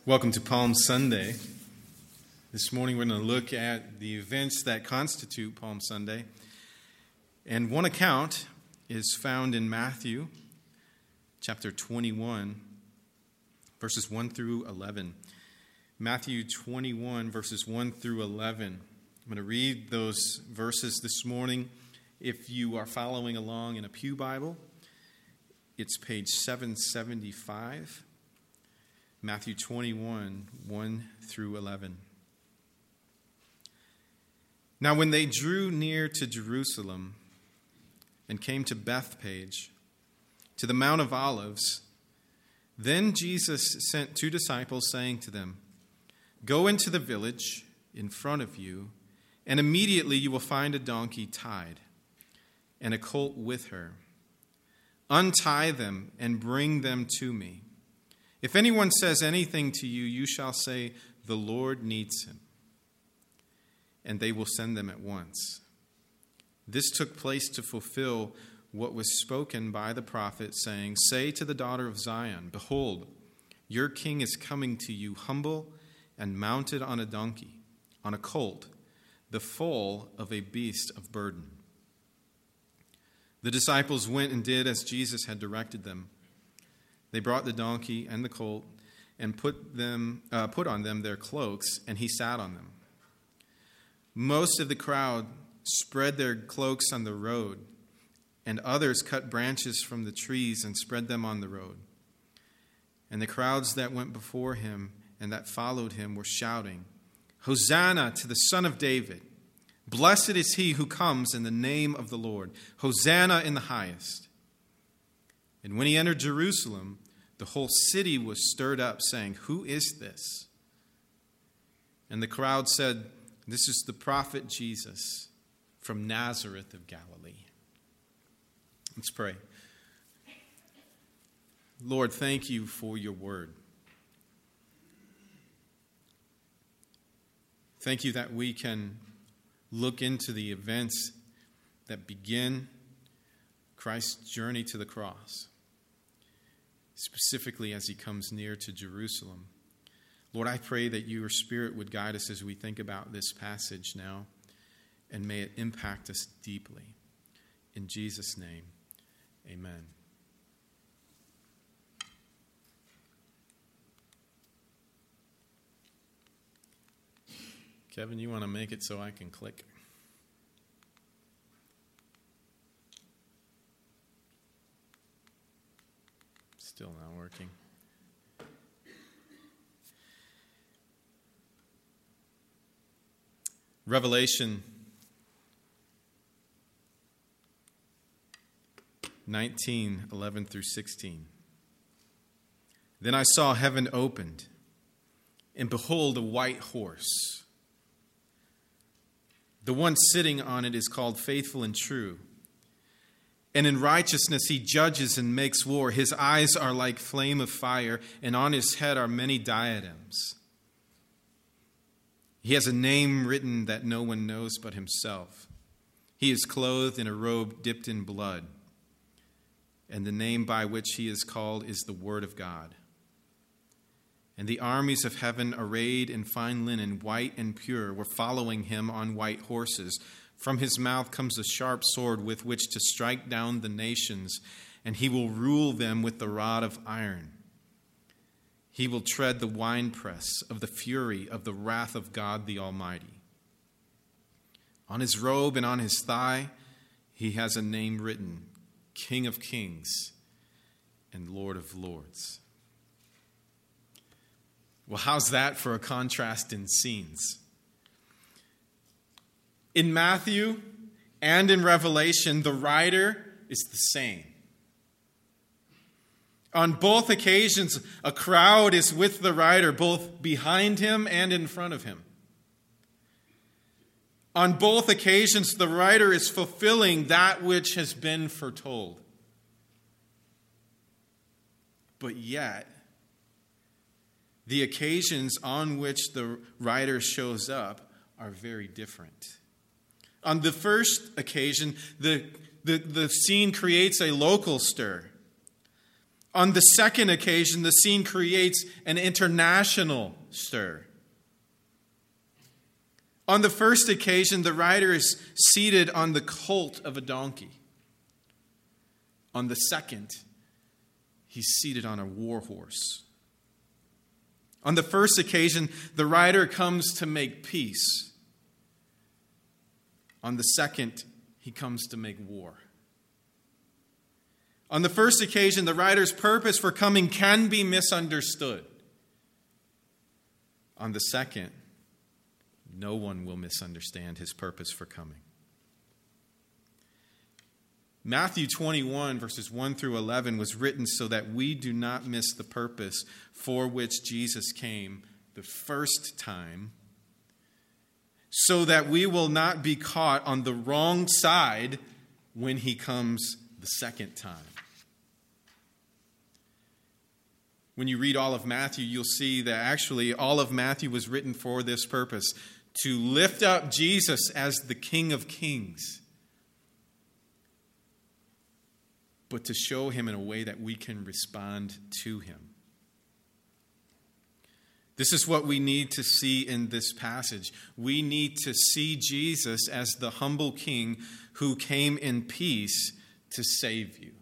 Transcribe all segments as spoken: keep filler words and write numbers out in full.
Welcome to Palm Sunday. This morning we're going to look at the events that constitute Palm Sunday. And one account is found in Matthew chapter twenty-one, verses one through eleven. Matthew twenty-one, verses one through eleven. I'm going to read those verses this morning. If you are following along in a Pew Bible, it's page seven seventy-five. Matthew twenty-one, one through eleven. Now when they drew near to Jerusalem and came to Bethphage, to the Mount of Olives, then Jesus sent two disciples, saying to them, "Go into the village in front of you, and immediately you will find a donkey tied, and a colt with her. Untie them and bring them to me. If anyone says anything to you, you shall say, 'The Lord needs him,' and they will send them at once." This took place to fulfill what was spoken by the prophet, saying, "Say to the daughter of Zion, behold, your king is coming to you, humble and mounted on a donkey, on a colt, the foal of a beast of burden." The disciples went and did as Jesus had directed them. They brought the donkey and the colt and put them uh, put on them their cloaks, and he sat on them. Most of the crowd spread their cloaks on the road, and others cut branches from the trees and spread them on the road. And the crowds that went before him and that followed him were shouting, "Hosanna to the Son of David! Blessed is he who comes in the name of the Lord! Hosanna in the highest!" And when he entered Jerusalem, the whole city was stirred up, saying, "Who is this?" And the crowd said, "This is the prophet Jesus from Nazareth of Galilee." Let's pray. Lord, thank you for your word. Thank you that we can look into the events that begin Christ's journey to the cross, specifically as he comes near to Jerusalem. Lord, I pray that your Spirit would guide us as we think about this passage now, and may it impact us deeply. In Jesus' name, amen. Kevin, you want to make it so I can click? Still not working. Revelation nineteen, eleven through sixteen. Then I saw heaven opened, and behold, a white horse. The one sitting on it is called Faithful and True. And in righteousness he judges and makes war. His eyes are like flame of fire, and on his head are many diadems. He has a name written that no one knows but himself. He is clothed in a robe dipped in blood, and the name by which he is called is the Word of God. And the armies of heaven, arrayed in fine linen, white and pure, were following him on white horses. From his mouth comes a sharp sword with which to strike down the nations, and he will rule them with the rod of iron. He will tread the winepress of the fury of the wrath of God the Almighty. On his robe and on his thigh he has a name written, King of Kings and Lord of Lords. Well, how's that for a contrast in scenes? In Matthew and in Revelation, the rider is the same. On both occasions, a crowd is with the rider, both behind him and in front of him. On both occasions, the rider is fulfilling that which has been foretold. But yet, the occasions on which the rider shows up are very different. On the first occasion, the, the, the scene creates a local stir. On the second occasion, the scene creates an international stir. On the first occasion, the rider is seated on the colt of a donkey. On the second, he's seated on a war horse. On the first occasion, the rider comes to make peace. On the second, he comes to make war. On the first occasion, the rider's purpose for coming can be misunderstood. On the second, no one will misunderstand his purpose for coming. Matthew twenty-one, verses one through eleven, was written so that we do not miss the purpose for which Jesus came the first time, so that we will not be caught on the wrong side when he comes the second time. When you read all of Matthew, you'll see that actually all of Matthew was written for this purpose, to lift up Jesus as the King of Kings, but to show him in a way that we can respond to him. This is what we need to see in this passage. We need to see Jesus as the humble King who came in peace to save you.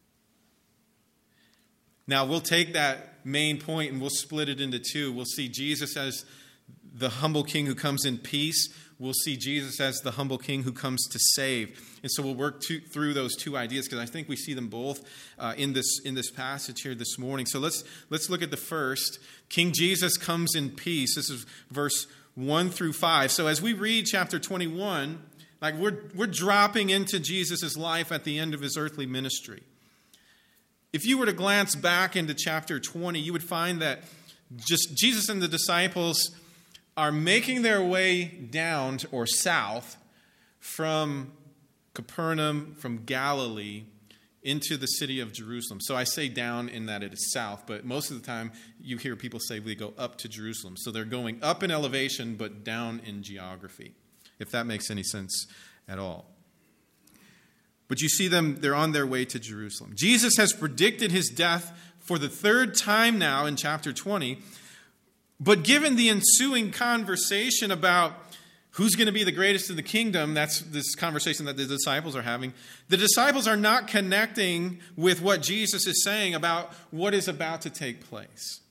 Now, we'll take that main point and we'll split it into two. We'll see Jesus as the humble King who comes in peace. We'll see Jesus as the humble King who comes to save. And so we'll work to, through those two ideas because I think we see them both uh, in this in this passage here this morning. So let's let's look at the first. King Jesus comes in peace. This is verse one through five. So as we read chapter twenty-one, like we're we're dropping into Jesus' life at the end of his earthly ministry. If you were to glance back into chapter twenty, you would find that just Jesus and the disciples are making their way down to, or south from Capernaum, from Galilee, into the city of Jerusalem. So I say down in that it is south, but most of the time you hear people say we go up to Jerusalem. So they're going up in elevation, but down in geography, if that makes any sense at all. But you see them, they're on their way to Jerusalem. Jesus has predicted his death for the third time now in chapter twenty. But given the ensuing conversation about who's going to be the greatest in the kingdom, that's this conversation that the disciples are having, the disciples are not connecting with what Jesus is saying about what is about to take place.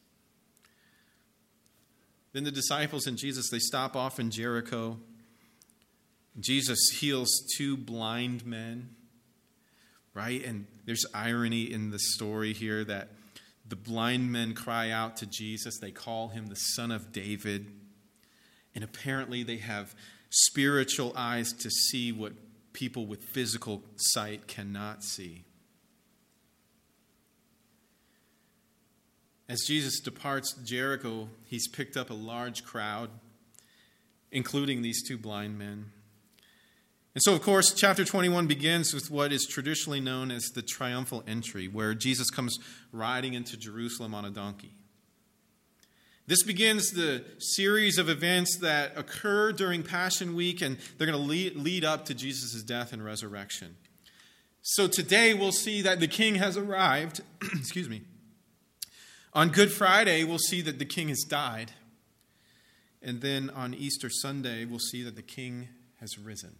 Then the disciples and Jesus, they stop off in Jericho. Jesus heals two blind men, right? And there's irony in the story here that the blind men cry out to Jesus. They call him the Son of David. And apparently they have spiritual eyes to see what people with physical sight cannot see. As Jesus departs Jericho, he's picked up a large crowd, including these two blind men. And so, of course, chapter twenty-one begins with what is traditionally known as the triumphal entry, where Jesus comes riding into Jerusalem on a donkey. This begins the series of events that occur during Passion Week, and they're going to lead, lead up to Jesus' death and resurrection. So today we'll see that the King has arrived. Excuse me. On Good Friday, we'll see that the King has died. And then on Easter Sunday, we'll see that the King has risen.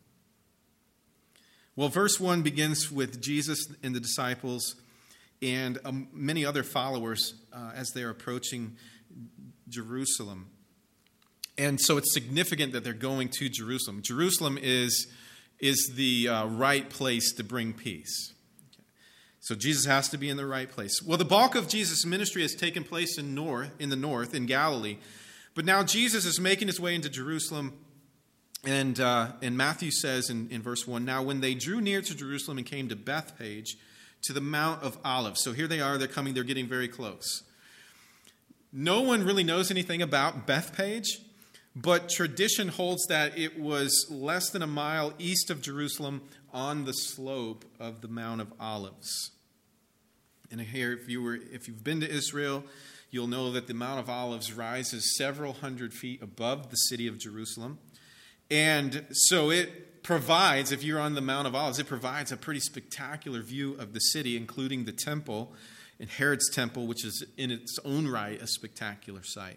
Well, verse one begins with Jesus and the disciples and um, many other followers uh, as they're approaching Jerusalem. And so it's significant that they're going to Jerusalem. Jerusalem is, is the uh, right place to bring peace. Okay. So Jesus has to be in the right place. Well, the bulk of Jesus' ministry has taken place in north, in the north, in Galilee. But now Jesus is making his way into Jerusalem. And uh, and Matthew says in, in verse one, now when they drew near to Jerusalem and came to Bethphage, to the Mount of Olives. So here they are, they're coming, they're getting very close. No one really knows anything about Bethphage, but tradition holds that it was less than a mile east of Jerusalem on the slope of the Mount of Olives. And here, if you were, if you've been to Israel, you'll know that the Mount of Olives rises several hundred feet above the city of Jerusalem. And so it provides, if you're on the Mount of Olives, it provides a pretty spectacular view of the city, including the temple. in Herod's temple, which is in its own right a spectacular sight.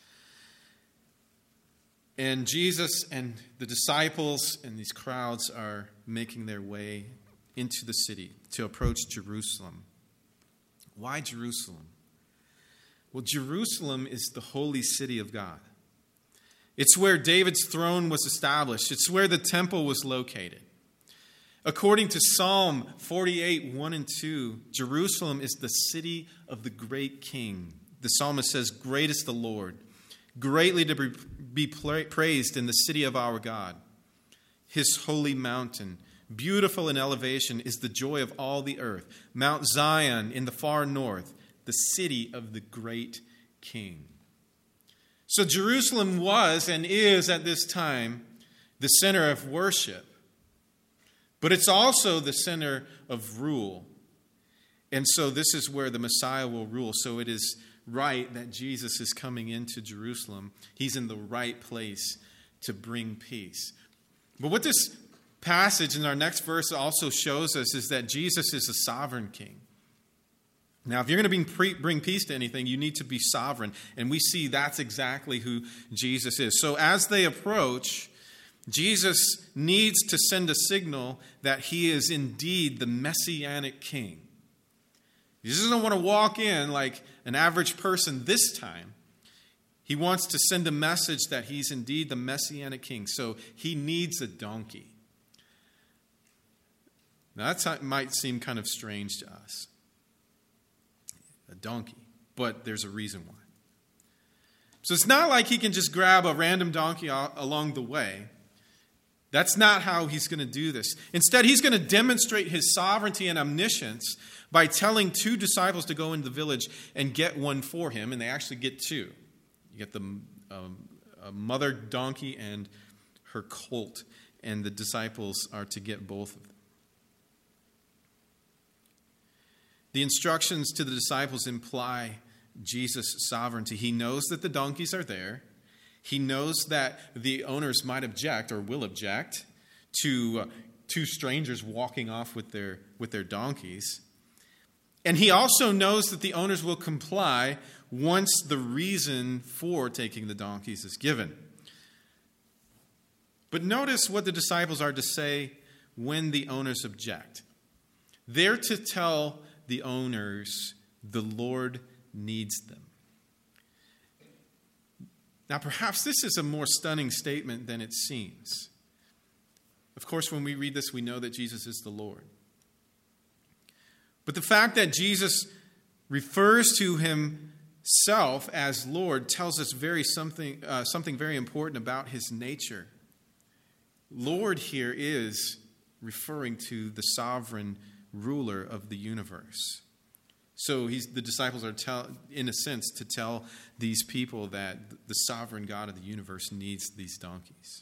And Jesus and the disciples and these crowds are making their way into the city to approach Jerusalem. Why Jerusalem? Well, Jerusalem is the holy city of God. It's where David's throne was established. It's where the temple was located. According to Psalm forty-eight, one and two, Jerusalem is the city of the great king. The psalmist says, "Great is the Lord, greatly to be praised in the city of our God. His holy mountain, beautiful in elevation, is the joy of all the earth. Mount Zion in the far north, the city of the great king." So Jerusalem was and is at this time the center of worship, but it's also the center of rule. And so this is where the Messiah will rule. So it is right that Jesus is coming into Jerusalem. He's in the right place to bring peace. But what this passage in our next verse also shows us is that Jesus is a sovereign king. Now, if you're going to bring peace to anything, you need to be sovereign. And we see that's exactly who Jesus is. So as they approach, Jesus needs to send a signal that he is indeed the Messianic king. He doesn't want to walk in like an average person this time. He wants to send a message that he's indeed the Messianic king. So he needs a donkey. Now that might seem kind of strange to us. A donkey. But there's a reason why. So it's not like he can just grab a random donkey along the way. That's not how he's going to do this. Instead, he's going to demonstrate his sovereignty and omniscience by telling two disciples to go into the village and get one for him. And they actually get two. You get the um, a mother donkey and her colt. And the disciples are to get both of them. The instructions to the disciples imply Jesus' sovereignty. He knows that the donkeys are there. He knows that the owners might object or will object to uh, two strangers walking off with their, with their donkeys. And he also knows that the owners will comply once the reason for taking the donkeys is given. But notice what the disciples are to say when the owners object. They're to tell the owners, the Lord needs them. Now, perhaps this is a more stunning statement than it seems. Of course, when we read this, we know that Jesus is the Lord. But the fact that Jesus refers to himself as Lord tells us very something, uh, something very important about his nature. Lord here is referring to the sovereign ruler of the universe. So he's, the disciples are, tell, in a sense, to tell these people that the sovereign God of the universe needs these donkeys.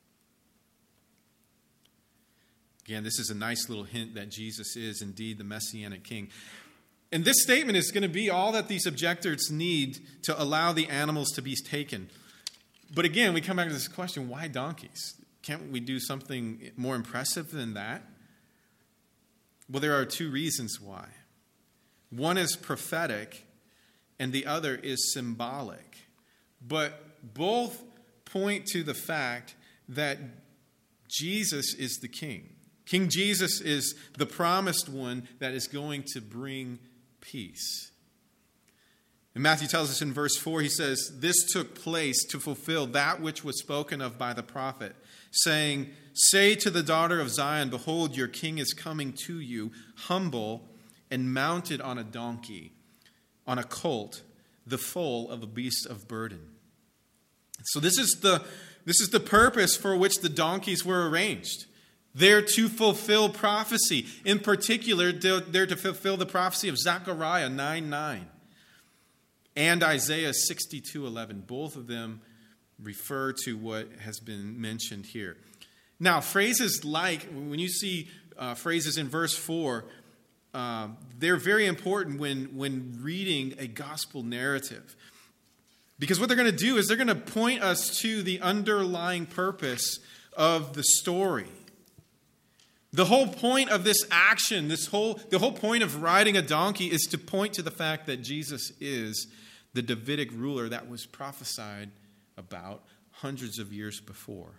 Again, this is a nice little hint that Jesus is indeed the Messianic king. And this statement is going to be all that these objectors need to allow the animals to be taken. But again, we come back to this question, why donkeys? Can't we do something more impressive than that? Well, there are two reasons why. One is prophetic, and the other is symbolic. But both point to the fact that Jesus is the king. King Jesus is the promised one that is going to bring peace. And Matthew tells us in verse four, he says, "This took place to fulfill that which was spoken of by the prophet, saying, 'Say to the daughter of Zion, behold, your king is coming to you, humble and mounted on a donkey, on a colt, the foal of a beast of burden.'" So this is the, this is the purpose for which the donkeys were arranged. They're to fulfill prophecy. In particular, they're to fulfill the prophecy of Zechariah nine nine and Isaiah sixty-two eleven. Both of them refer to what has been mentioned here. Now, phrases like, when you see uh, phrases in verse four, uh, they're very important when, when reading a gospel narrative. Because what they're going to do is they're going to point us to the underlying purpose of the story. The whole point of this action, this whole, the whole point of riding a donkey is to point to the fact that Jesus is the Davidic ruler that was prophesied about hundreds of years before.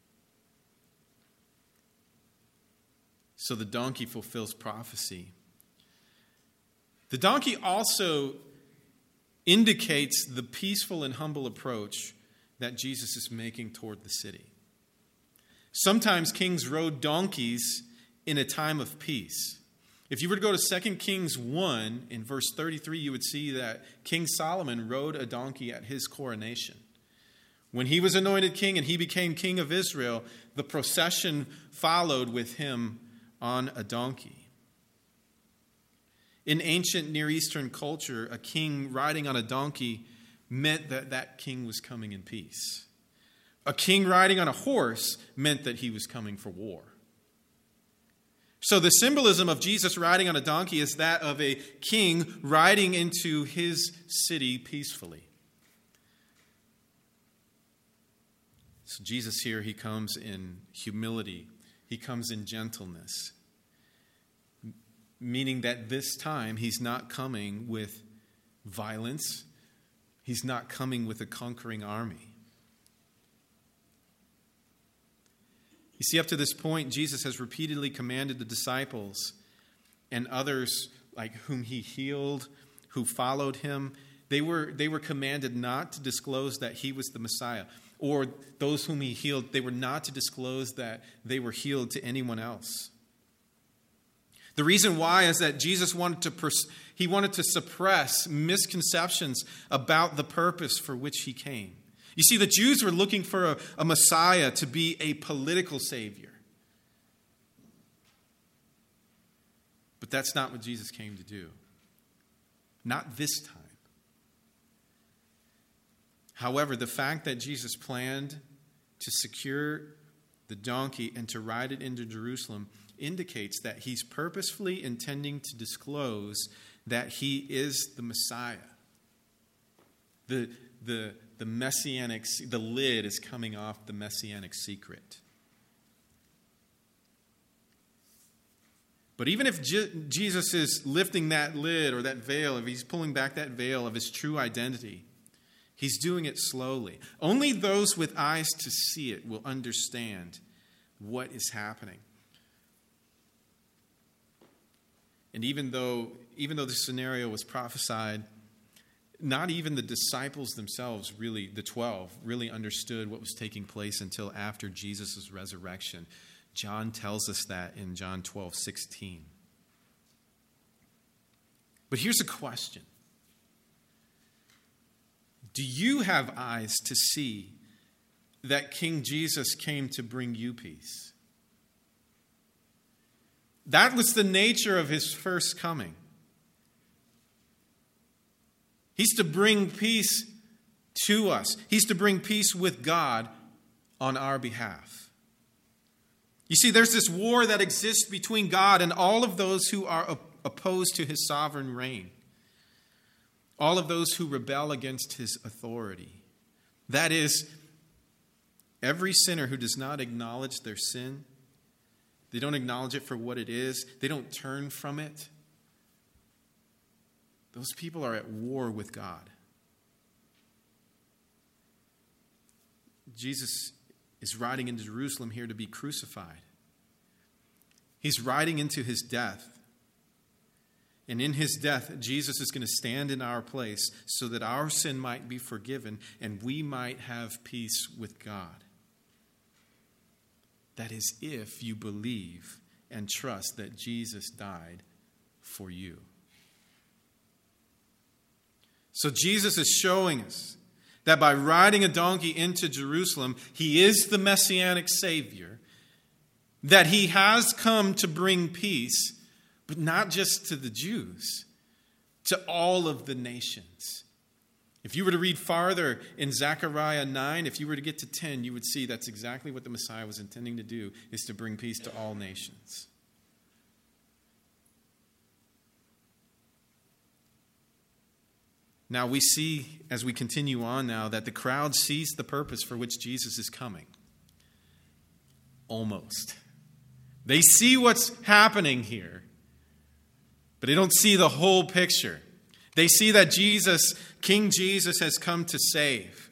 So the donkey fulfills prophecy. The donkey also indicates the peaceful and humble approach that Jesus is making toward the city. Sometimes kings rode donkeys in a time of peace. If you were to go to Second Kings one, in verse thirty-three, you would see that King Solomon rode a donkey at his coronation. When he was anointed king and he became king of Israel, the procession followed with him on a donkey. In ancient Near Eastern culture, a king riding on a donkey meant that that king was coming in peace. A king riding on a horse meant that he was coming for war. So the symbolism of Jesus riding on a donkey is that of a king riding into his city peacefully. So Jesus here, he comes in humility. He comes in gentleness. Meaning that this time he's not coming with violence. He's not coming with a conquering army. You see, up to this point, Jesus has repeatedly commanded the disciples and others like whom he healed, who followed him, they were, they were commanded not to disclose that he was the Messiah. Or those whom he healed, they were not to disclose that they were healed to anyone else. The reason why is that Jesus wanted to pers- he wanted to suppress misconceptions about the purpose for which he came. You see, the Jews were looking for a, a Messiah to be a political savior. But that's not what Jesus came to do. Not this time. However, the fact that Jesus planned to secure the donkey and to ride it into Jerusalem indicates that he's purposefully intending to disclose that he is the Messiah. The, the, the messianic, the lid is coming off the messianic secret. But even if Je- Jesus is lifting that lid or that veil, if he's pulling back that veil of his true identity, he's doing it slowly. Only those with eyes to see it will understand what is happening. And even though, even though this scenario was prophesied, not even the disciples themselves, really, the twelve, really understood what was taking place until after Jesus' resurrection. John tells us that in John twelve sixteen. But here's a question. Do you have eyes to see that King Jesus came to bring you peace? That was the nature of his first coming. He's to bring peace to us. He's to bring peace with God on our behalf. You see, there's this war that exists between God and all of those who are opposed to his sovereign reign. All of those who rebel against his authority. That is, every sinner who does not acknowledge their sin, they don't acknowledge it for what it is, they don't turn from it, those people are at war with God. Jesus is riding into Jerusalem here to be crucified. He's riding into his death. And in his death, Jesus is going to stand in our place so that our sin might be forgiven and we might have peace with God. That is, if you believe and trust that Jesus died for you. So Jesus is showing us that by riding a donkey into Jerusalem, he is the Messianic Savior, that he has come to bring peace, but not just to the Jews, to all of the nations. If you were to read farther in Zechariah nine, if you were to get to ten, you would see that's exactly what the Messiah was intending to do, is to bring peace to all nations. Now we see, as we continue on now, that the crowd sees the purpose for which Jesus is coming. Almost. They see what's happening here, but they don't see the whole picture. They see that Jesus, King Jesus, has come to save,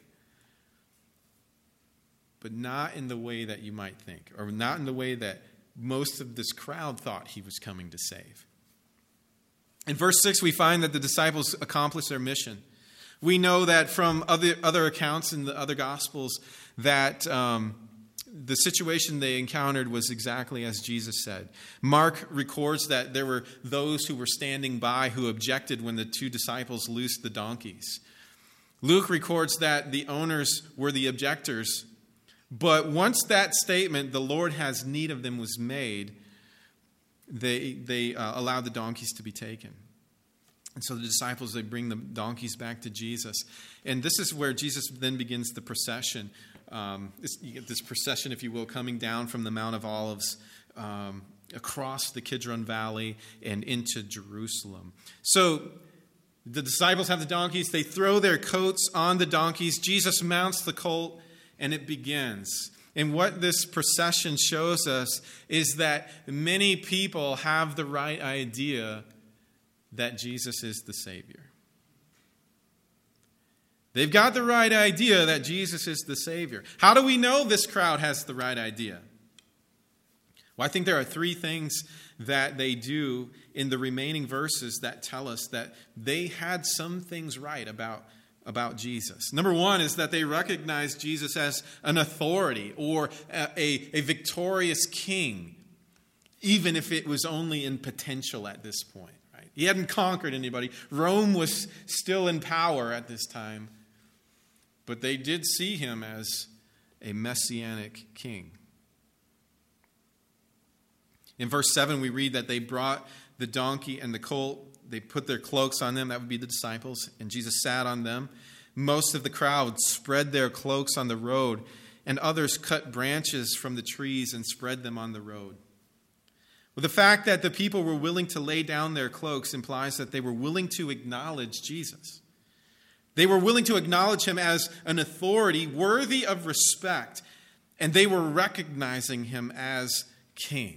but not in the way that you might think, or not in the way that most of this crowd thought he was coming to save. In verse six, we find that the disciples accomplish their mission. We know that from other, other accounts in the other Gospels that um, the situation they encountered was exactly as Jesus said. Mark records that there were those who were standing by who objected when the two disciples loosed the donkeys. Luke records that the owners were the objectors. But once that statement, the Lord has need of them, was made, they, they uh, allowed the donkeys to be taken. And so the disciples, they bring the donkeys back to Jesus. And this is where Jesus then begins the procession. Um, this, you get this procession, if you will, coming down from the Mount of Olives um, across the Kidron Valley and into Jerusalem. So the disciples have the donkeys. They throw their coats on the donkeys. Jesus mounts the colt, and it begins. And what this procession shows us is that many people have the right idea that Jesus is the Savior. They've got the right idea that Jesus is the Savior. How do we know this crowd has the right idea? Well, I think there are three things that they do in the remaining verses that tell us that they had some things right about, about Jesus. Number one is that they recognize Jesus as an authority or a, a, a victorious king, even if it was only in potential at this point. Right? He hadn't conquered anybody. Rome was still in power at this time. But they did see him as a messianic king. In verse seven, we read that they brought the donkey and the colt. They put their cloaks on them. That would be the disciples. And Jesus sat on them. Most of the crowd spread their cloaks on the road, and others cut branches from the trees and spread them on the road. Well, the fact that the people were willing to lay down their cloaks implies that they were willing to acknowledge Jesus. They were willing to acknowledge him as an authority worthy of respect, and they were recognizing him as king.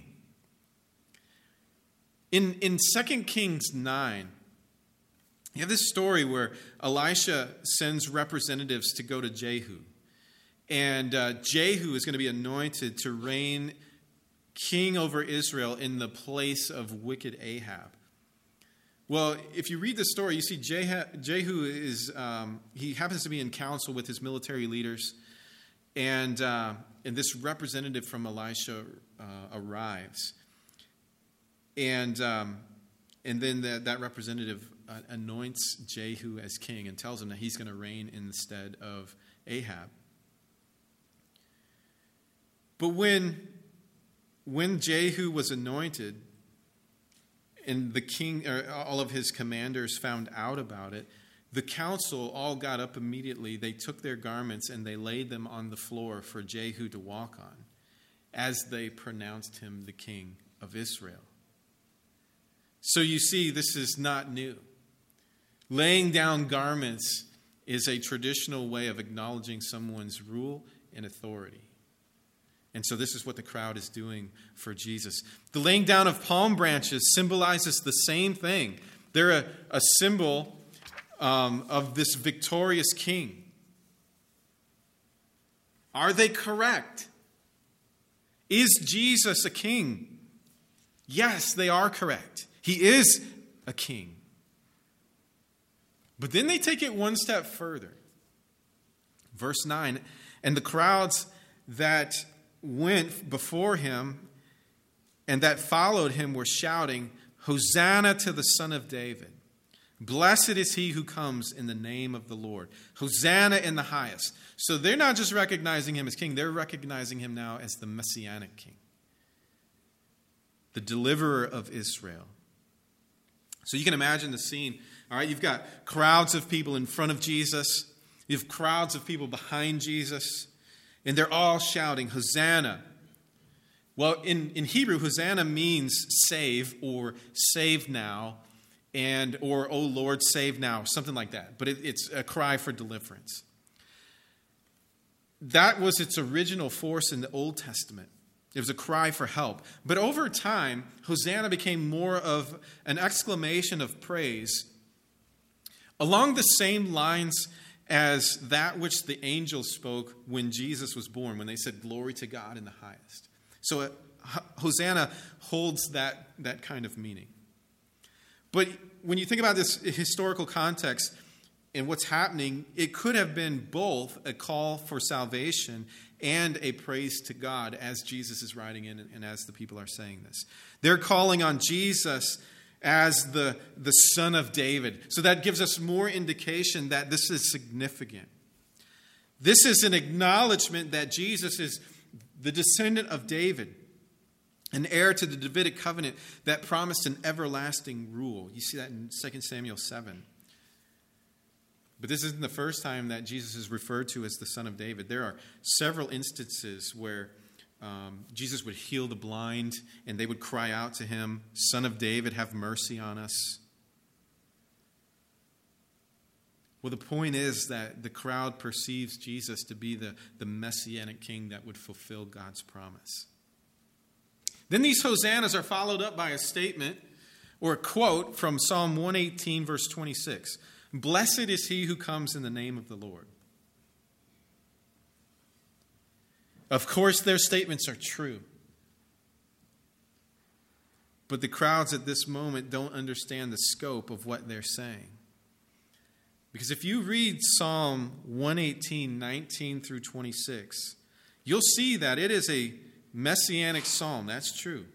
In, in Second Kings nine, you have this story where Elisha sends representatives to go to Jehu. And uh, Jehu is going to be anointed to reign king over Israel in the place of wicked Ahab. Well, if you read the story, you see Jehu is, um, he happens to be in council with his military leaders. And, uh, and this representative from Elisha uh, arrives. And, um, and then that, that representative uh, anoints Jehu as king and tells him that he's going to reign instead of Ahab. But when, when Jehu was anointed, and the king, or all of his commanders found out about it, the council all got up immediately. They took their garments and they laid them on the floor for Jehu to walk on, as they pronounced him the king of Israel. So you see, this is not new. Laying down garments is a traditional way of acknowledging someone's rule and authority. And so this is what the crowd is doing for Jesus. The laying down of palm branches symbolizes the same thing. They're a, a symbol um, of this victorious king. Are they correct? Is Jesus a king? Yes, they are correct. He is a king. But then they take it one step further. Verse nine, and the crowds that went before him and that followed him were shouting, Hosanna to the Son of David. Blessed is he who comes in the name of the Lord. Hosanna in the highest. So they're not just recognizing him as king, they're recognizing him now as the messianic king, the deliverer of Israel. So you can imagine the scene. All right, you've got crowds of people in front of Jesus. You have crowds of people behind Jesus. And they're all shouting, Hosanna. Well, in, in Hebrew, Hosanna means save or save now, and or, oh Lord, save now, something like that. But it, it's a cry for deliverance. That was its original force in the Old Testament. It was a cry for help. But over time, Hosanna became more of an exclamation of praise along the same lines as that which the angels spoke when Jesus was born, when they said, "Glory to God in the highest." So uh, Hosanna holds that, that kind of meaning. But when you think about this historical context and what's happening, it could have been both a call for salvation and a praise to God as Jesus is riding in and as the people are saying this. They're calling on Jesus as the, the Son of David. So that gives us more indication that this is significant. This is an acknowledgement that Jesus is the descendant of David, an heir to the Davidic covenant that promised an everlasting rule. You see that in Second Samuel seven. But this isn't the first time that Jesus is referred to as the Son of David. There are several instances where um, Jesus would heal the blind and they would cry out to him, "Son of David, have mercy on us." Well, the point is that the crowd perceives Jesus to be the, the messianic king that would fulfill God's promise. Then these hosannas are followed up by a statement or a quote from Psalm one eighteen, verse twenty-six. "Blessed is he who comes in the name of the Lord." Of course, their statements are true. But the crowds at this moment don't understand the scope of what they're saying. Because if you read Psalm one eighteen, nineteen through twenty-six, you'll see that it is a messianic psalm. That's true.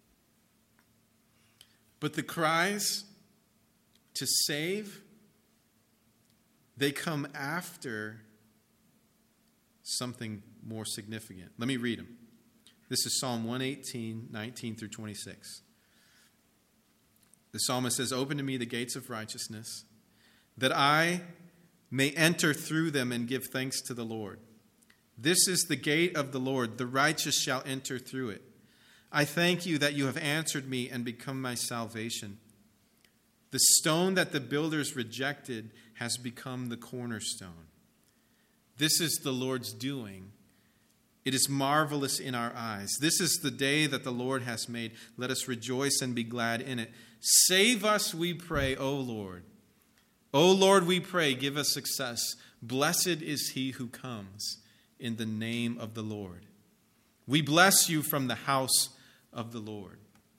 But the cries to save, they come after something more significant. Let me read them. This is Psalm one eighteen, nineteen through twenty-six. The psalmist says, "Open to me the gates of righteousness, that I may enter through them and give thanks to the Lord. This is the gate of the Lord. The righteous shall enter through it. I thank you that you have answered me and become my salvation. The stone that the builders rejected has become the cornerstone. This is the Lord's doing. It is marvelous in our eyes. This is the day that the Lord has made. Let us rejoice and be glad in it. Save us, we pray, O Lord. O Lord, we pray, give us success. Blessed is he who comes in the name of the Lord. We bless you from the house of the Lord."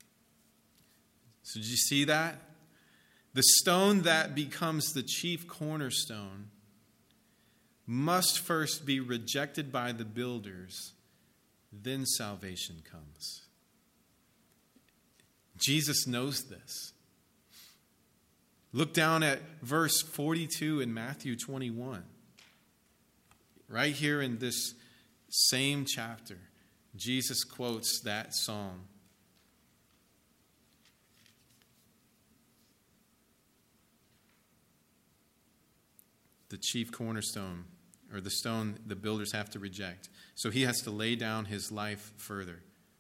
So did you see that? The stone that becomes the chief cornerstone must first be rejected by the builders, then salvation comes. Jesus knows this. Look down at verse forty-two in Matthew twenty-one. Right here in this same chapter, Jesus quotes that psalm. The chief cornerstone, or the stone the builders have to reject. So he has to lay down his life further.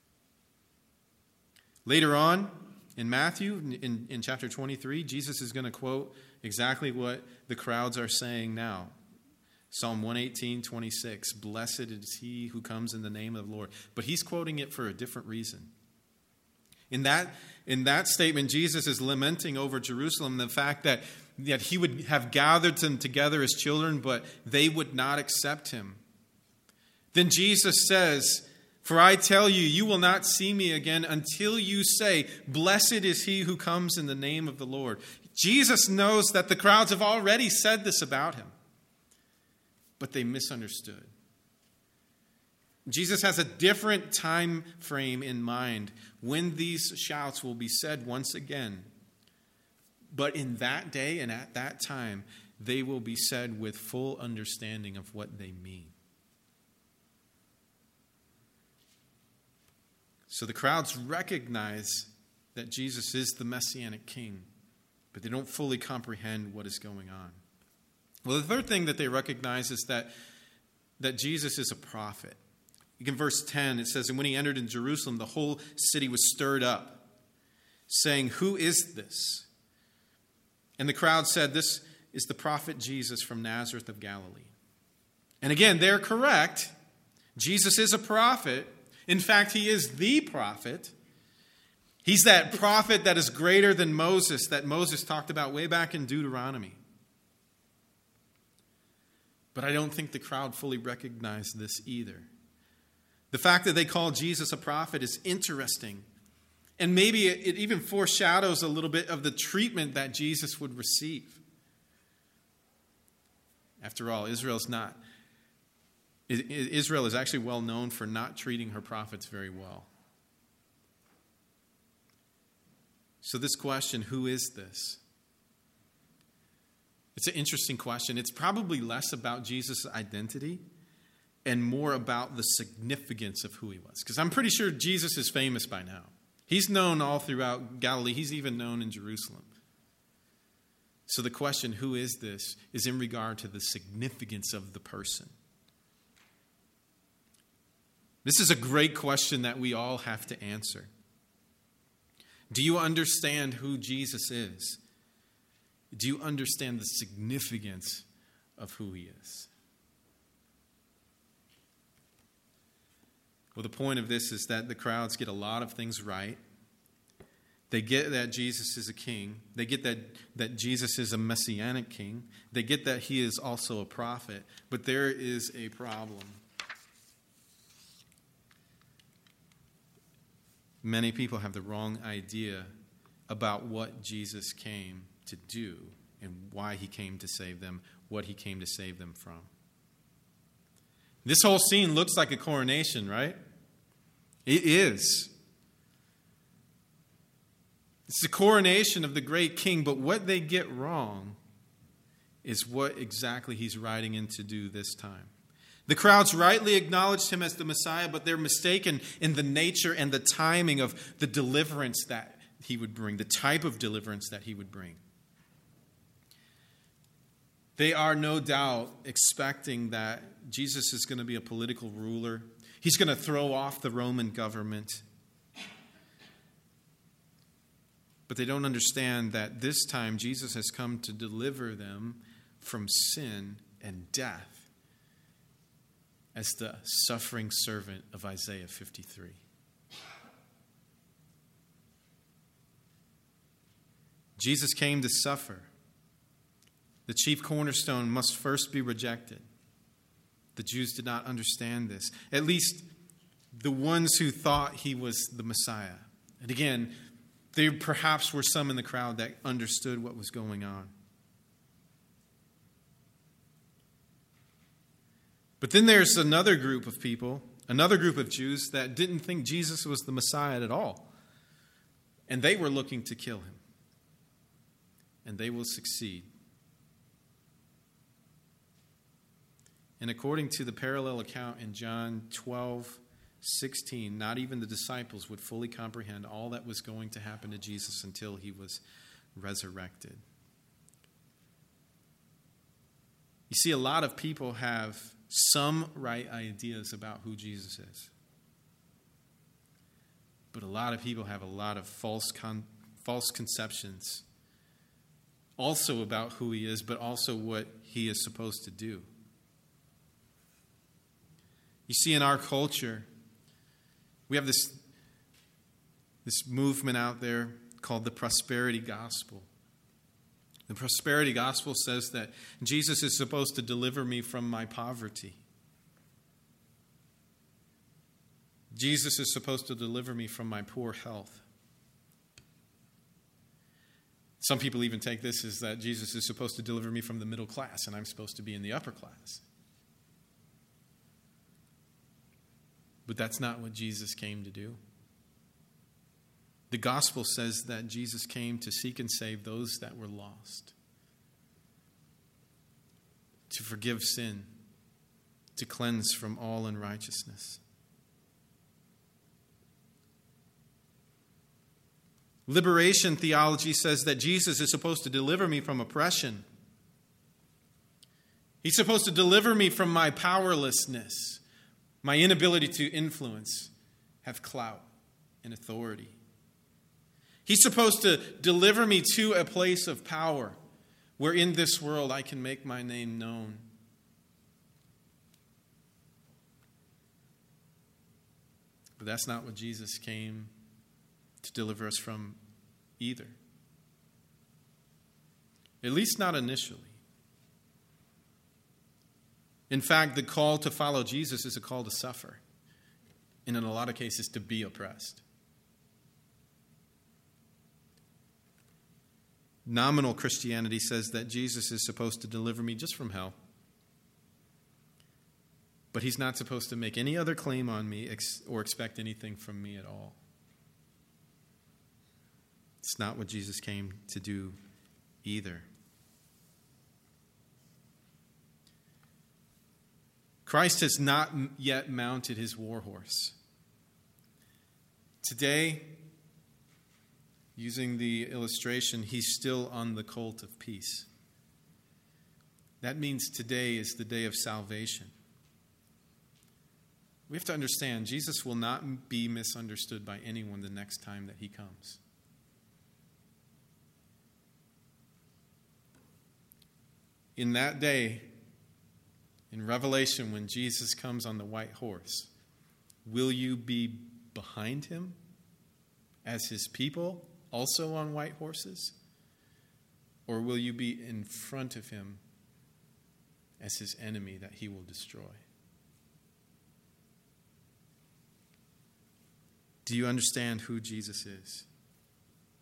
Later on in Matthew, in, in chapter twenty-three, Jesus is going to quote exactly what the crowds are saying now. Psalm one eighteen, twenty-six, "Blessed is he who comes in the name of the Lord." But he's quoting it for a different reason. In that, in that statement, Jesus is lamenting over Jerusalem the fact that, that he would have gathered them together as children, but they would not accept him. Then Jesus says, "For I tell you, you will not see me again until you say, 'Blessed is he who comes in the name of the Lord.'" Jesus knows that the crowds have already said this about him, but they misunderstood. Jesus has a different time frame in mind when these shouts will be said once again. But in that day and at that time, they will be said with full understanding of what they mean. So the crowds recognize that Jesus is the Messianic King, but they don't fully comprehend what is going on. Well, the third thing that they recognize is that, that Jesus is a prophet. In verse ten, it says, "And when he entered in Jerusalem, the whole city was stirred up, saying, 'Who is this?' And the crowd said, 'This is the prophet Jesus from Nazareth of Galilee.'" And again, they're correct. Jesus is a prophet. In fact, he is the prophet. He's that prophet that is greater than Moses, that Moses talked about way back in Deuteronomy. But I don't think the crowd fully recognized this either. The fact that they call Jesus a prophet is interesting. And maybe it even foreshadows a little bit of the treatment that Jesus would receive. After all, Israel's not. Israel is actually well known for not treating her prophets very well. So this question, who is this? It's an interesting question. It's probably less about Jesus' identity and more about the significance of who he was. Because I'm pretty sure Jesus is famous by now. He's known all throughout Galilee. He's even known in Jerusalem. So the question, who is this, is in regard to the significance of the person. This is a great question that we all have to answer. Do you understand who Jesus is? Do you understand the significance of who he is? Well, the point of this is that the crowds get a lot of things right. They get that Jesus is a king. They get that, that Jesus is a messianic king. They get that he is also a prophet. But there is a problem. Many people have the wrong idea about what Jesus came to do and why he came to save them, what he came to save them from. This whole scene looks like a coronation, right? It is. It's the coronation of the great king, but what they get wrong is what exactly he's riding in to do this time. The crowds rightly acknowledged him as the Messiah, but they're mistaken in the nature and the timing of the deliverance that he would bring, the type of deliverance that he would bring. They are no doubt expecting that Jesus is going to be a political ruler. He's going to throw off the Roman government. But they don't understand that this time Jesus has come to deliver them from sin and death as the suffering servant of Isaiah fifty-three. Jesus came to suffer. The chief cornerstone must first be rejected. The Jews did not understand this. At least the ones who thought he was the Messiah. And again, there perhaps were some in the crowd that understood what was going on. But then there's another group of people, another group of Jews that didn't think Jesus was the Messiah at all. And they were looking to kill him. And they will succeed. And according to the parallel account in John twelve sixteen, not even the disciples would fully comprehend all that was going to happen to Jesus until he was resurrected. You see, a lot of people have some right ideas about who Jesus is. But a lot of people have a lot of false con- false conceptions also about who he is, but also what he is supposed to do. You see, in our culture, we have this, this movement out there called the prosperity gospel. The prosperity gospel says that Jesus is supposed to deliver me from my poverty. Jesus is supposed to deliver me from my poor health. Some people even take this as that Jesus is supposed to deliver me from the middle class and I'm supposed to be in the upper class. But that's not what Jesus came to do. The gospel says that Jesus came to seek and save those that were lost, to forgive sin, to cleanse from all unrighteousness. Liberation theology says that Jesus is supposed to deliver me from oppression. He's supposed to deliver me from my powerlessness, my inability to influence, have clout and authority. He's supposed to deliver me to a place of power where in this world I can make my name known. But that's not what Jesus came to deliver us from either. At least not initially. In fact, the call to follow Jesus is a call to suffer. And in a lot of cases, to be oppressed. Nominal Christianity says that Jesus is supposed to deliver me just from hell. But he's not supposed to make any other claim on me ex- or expect anything from me at all. It's not what Jesus came to do either. Christ has not yet mounted his war horse. Today, using the illustration, he's still on the colt of peace. That means today is the day of salvation. We have to understand, Jesus will not be misunderstood by anyone the next time that he comes. In that day, in Revelation, when Jesus comes on the white horse, will you be behind him as his people, also on white horses? Or will you be in front of him as his enemy that he will destroy? Do you understand who Jesus is?